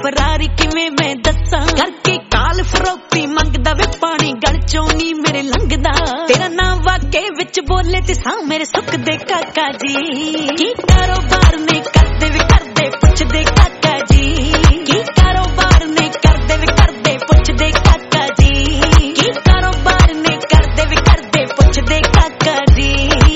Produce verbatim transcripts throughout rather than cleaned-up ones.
Ferrari किवें मैं दस्सां करके काल फरोती मंगदा वे पानी गल चों नी मेरे लंघदा तेरा नाम वाके विच बोले ते सां मेरे सुख दे काका जी की कारोबार ने करदे वे करदे पुछदे काका जी की कारोबार ने करदे वे करदे पुछदे काका जी की कारोबार ने करदे वे करदे पुछदे काका जी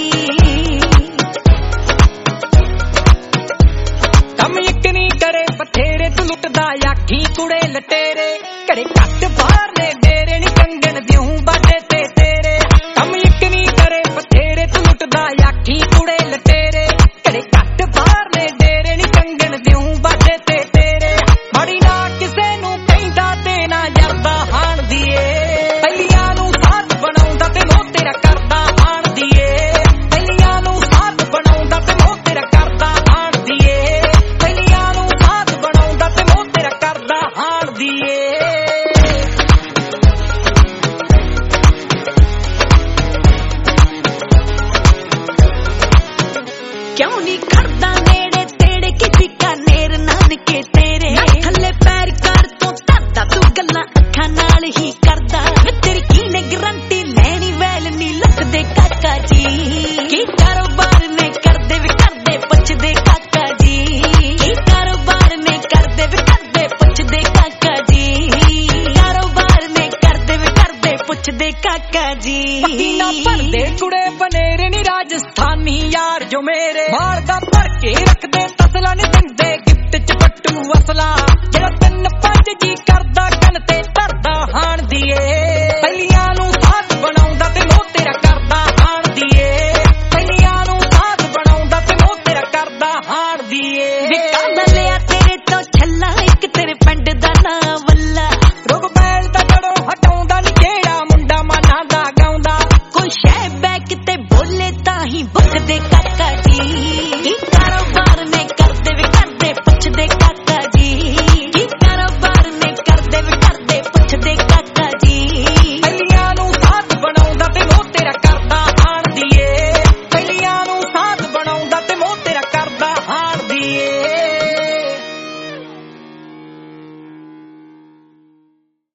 कम एक नहीं करे बथेरे तू लुटदा आखी कुड़े लटेरे घड़े घट बाहर ने डेरे नी कंगन दिऊं बाडे ते तेरे कम एक नहीं करे बथेरे तू लुटदा आखी कुड़े लटेरे घड़े घट बाहर ने डेरे नी कंगन दिऊं बाडे ते तेरे माड़ी ना किसे नू कहंदा ते ना जरदा हाण दीए पहिलियां नू साथ बनाउंदा ते मोह तेरा करदा हाण दीए पहिलियां नू साथ बनाउंदा ते मोह तेरा करदा हाण दीए पहिलियां नू साथ बनाउंदा ते मोह तेरा करदा हाण दीए क्यों नी खड़दा नेड़े तेड़े कि बीकानेर नानके तेरे थल्ले पैर कर तो तरदा तू गल्लां अखां नाल ही करदा तेरी की ने गारंटी लैनी वैल नी लकदे काका जी की कारोबार ने करदे वे करदे पुछदे काका जी की कारोबार ने करदे वे करदे पुछदे काका जी कारोबार ने करदे वे करदे पुछदे काका जी पसीना भरदे कुड़े बनेरे नी राजस्थानी यार जो मेरे बाल दा भर के रखदे तसला नी दिंदे गिफ्ट च पट्टू असला जेड़ा तिन पंज जी करदा कन ते धरदा हाण दीए